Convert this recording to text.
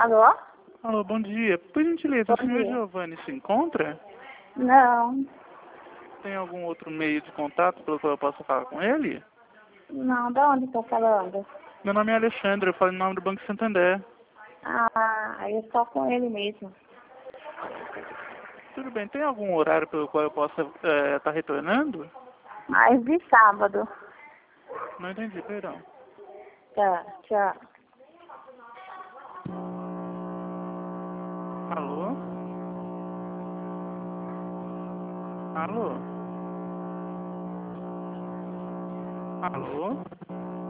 Alô? Alô, bom dia. Por gentileza, o Bom senhor dia. Giovanni se encontra? Não, Tem algum outro meio de contato pelo qual eu possa falar com ele? não, da onde está falando? Meu nome é Alexandre, eu falo em nome do Banco Santander. Ah, eu estou com ele mesmo. Tudo bem, tem algum horário pelo qual eu possa estar retornando? Mas de sábado. Não entendi, perdão. Tá, tchau. Alô? Alô? Alô?